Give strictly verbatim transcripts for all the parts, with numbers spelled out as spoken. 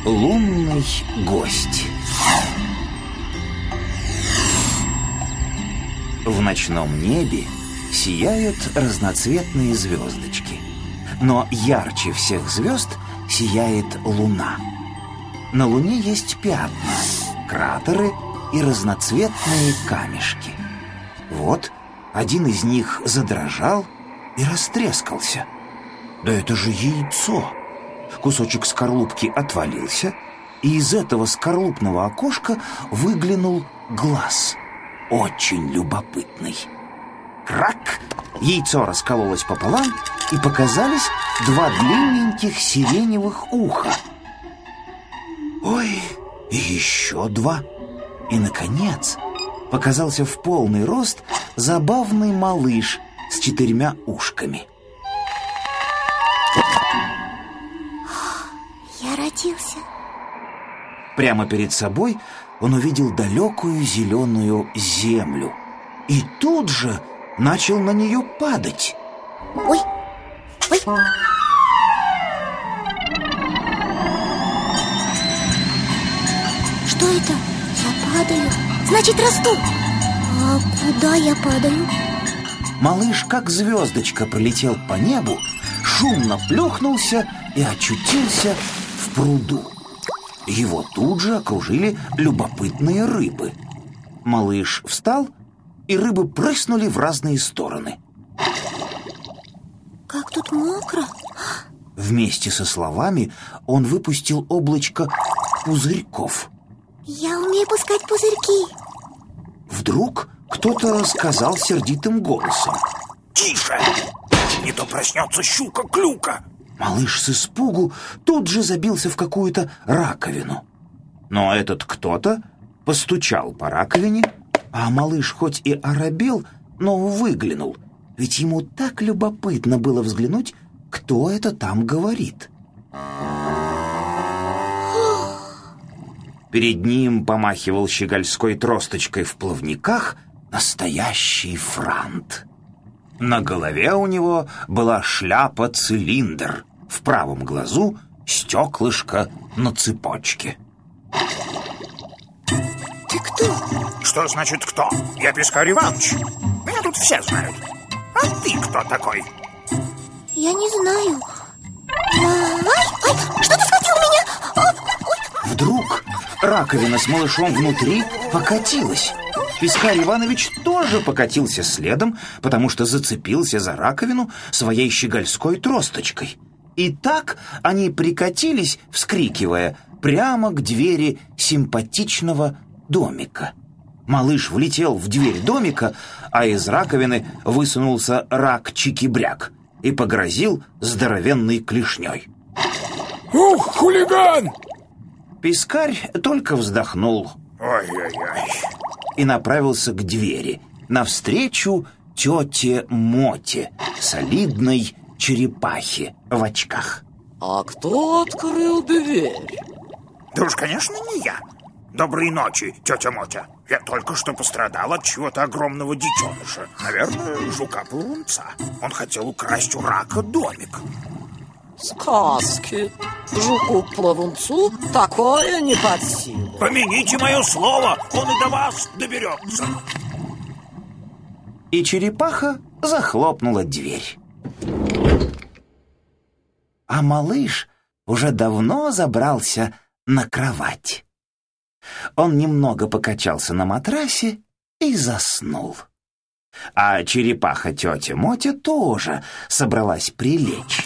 Лунный гость. В ночном небе сияют разноцветные звездочки, но ярче всех звезд сияет луна. На луне есть пятна, кратеры и разноцветные камешки. Вот один из них задрожал и растрескался. Да это же яйцо! Кусочек скорлупки отвалился, и из этого скорлупного окошка выглянул глаз, очень любопытный. Крак! Яйцо раскололось пополам, и показались два длинненьких сиреневых уха. Ой, и еще два. И, наконец, показался в полный рост забавный малыш с четырьмя ушками. Я родился. Прямо перед собой он увидел далекую зеленую землю и тут же начал на нее падать. Ой, ой. Что это? Я падаю. Значит, расту. А куда я падаю? Малыш, как звездочка, пролетел по небу, шумно плюхнулся и очутился в пруду. Его тут же окружили любопытные рыбы. Малыш встал, и рыбы прыснули в разные стороны. Как тут мокро. Вместе со словами он выпустил облачко пузырьков. Я умею пускать пузырьки. Вдруг кто-то сказал сердитым голосом: «Тише! Не то проснется щука-клюка!» Малыш с испугу тут же забился в какую-то раковину. Но этот кто-то постучал по раковине, а малыш хоть и оробел, но выглянул, ведь ему так любопытно было взглянуть, кто это там говорит. Перед ним помахивал щегольской тросточкой в плавниках настоящий франт. На голове у него была шляпа-цилиндр, в правом глазу стеклышко на цепочке. Ты кто? Что значит кто? Я Пискарь Иваныч. Меня тут все знают. А ты кто такой? Я не знаю. Ай, ай, что ты схватил меня? Ой, ой. Вдруг раковина с малышом внутри покатилась. Пискарь Иванович тоже покатился следом, потому что зацепился за раковину своей щегольской тросточкой. И так они прикатились, вскрикивая, прямо к двери симпатичного домика. Малыш влетел в дверь домика, а из раковины высунулся рак-чики-бряк и погрозил здоровенной клешней. Ух, хулиган! Пискарь только вздохнул. Ой-ой-ой. И направился к двери, навстречу тете Моте, солидной черепахе в очках. А кто открыл дверь? Да уж, конечно, не я. Доброй ночи, тетя Мотя. Я только что пострадал от чего-то огромного детеныша. Наверное, жука-плавунца. Он хотел украсть у рака домик. Сказки. Жуку-плавунцу такое не под силу. Помяните мое слово, он и до вас доберется. И черепаха захлопнула дверь. А малыш уже давно забрался на кровать. Он немного покачался на матрасе и заснул. А черепаха тетя Мотя тоже собралась прилечь,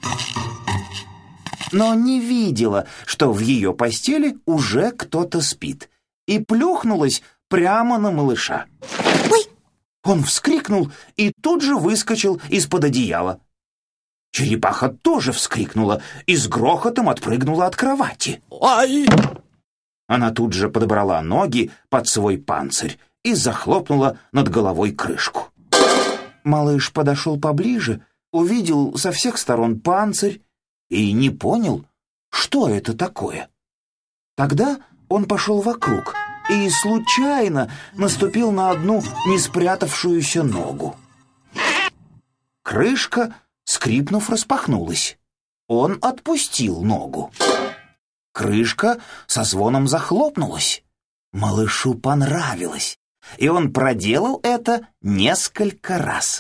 но не видела, что в ее постели уже кто-то спит, и плюхнулась прямо на малыша. Ой! Он вскрикнул и тут же выскочил из-под одеяла. Черепаха тоже вскрикнула и с грохотом отпрыгнула от кровати. Ай! Она тут же подобрала ноги под свой панцирь и захлопнула над головой крышку. Малыш подошел поближе, увидел со всех сторон панцирь и не понял, что это такое. Тогда он пошел вокруг и случайно наступил на одну не спрятавшуюся ногу. Крышка, скрипнув, распахнулась. Он отпустил ногу. крышка со звоном захлопнулась. Малышу понравилось, и он проделал это несколько раз.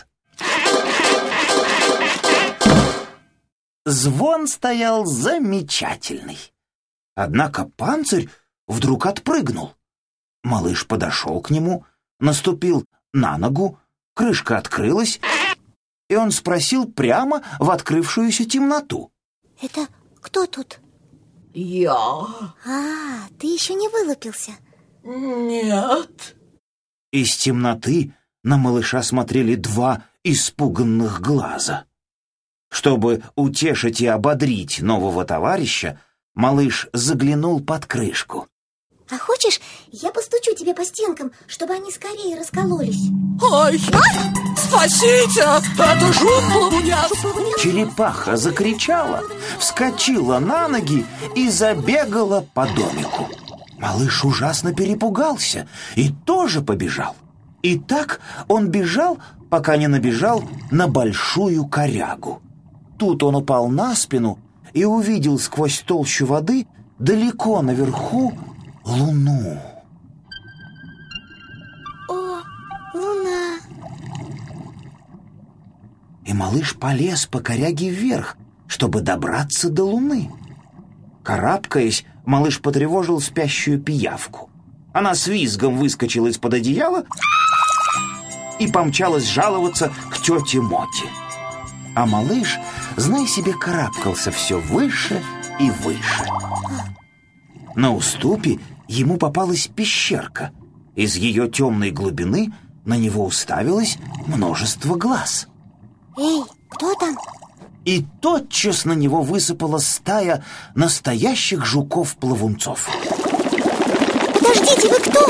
Звон стоял замечательный. Однако панцирь вдруг отпрыгнул. Малыш подошел к нему, наступил на ногу, крышка открылась, и он спросил прямо в открывшуюся темноту: «Это кто тут?» Я? А, ты еще не вылупился? Нет. Из темноты на малыша смотрели два испуганных глаза. Чтобы утешить и ободрить нового товарища, малыш заглянул под крышку. А хочешь, я постучу тебе по стенкам, чтобы они скорее раскололись? Ай! Спасите! Это жук-плавунец! Черепаха закричала, вскочила на ноги и забегала по домику. Малыш ужасно перепугался и тоже побежал. И так он бежал, пока не набежал на большую корягу. Тут он упал на спину и увидел сквозь толщу воды далеко наверху луну. О, луна! И малыш полез по коряге вверх, чтобы добраться до луны. Карабкаясь, малыш потревожил спящую пиявку. Она с визгом выскочила из-под одеяла и помчалась жаловаться к тете Моте. А малыш, знай себе, карабкался все выше и выше. На уступе ему попалась пещерка. Из ее темной глубины на него уставилось множество глаз. Эй, кто там? И тотчас на него высыпала стая настоящих жуков-плавунцов. Подождите, вы кто?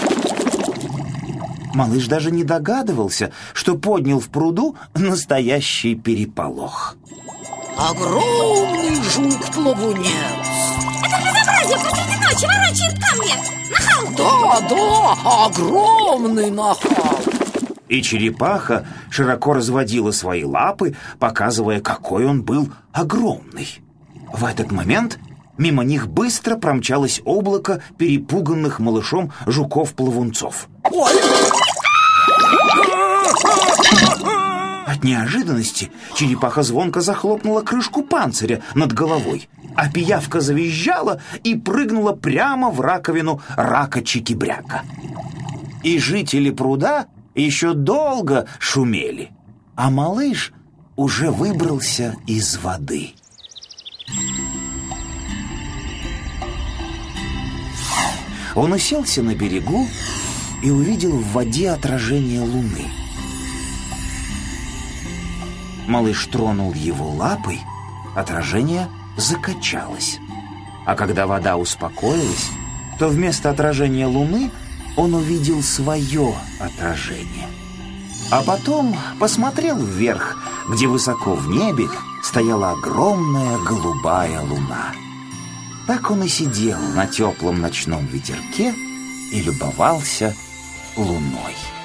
Малыш даже не догадывался, что поднял в пруду настоящий переполох. Огромный жук-плавунец! Это безобразие посреди ночи ворочает камни! Нахал! Да, да, огромный нахал! И черепаха широко разводила свои лапы, показывая, какой он был огромный. В этот момент мимо них быстро промчалось облако перепуганных малышом жуков-плавунцов. Ой! От неожиданности черепаха звонко захлопнула крышку панциря над головой, а пиявка завизжала и прыгнула прямо в раковину рака-чики-бряка. И жители пруда еще долго шумели, а малыш уже выбрался из воды. Он уселся на берегу и увидел в воде отражение луны. Малыш тронул его лапой, отражение закачалось. А когда вода успокоилась, то вместо отражения луны он увидел свое отражение. А потом посмотрел вверх, где высоко в небе стояла огромная голубая луна. Так он и сидел на теплом ночном ветерке и любовался луной.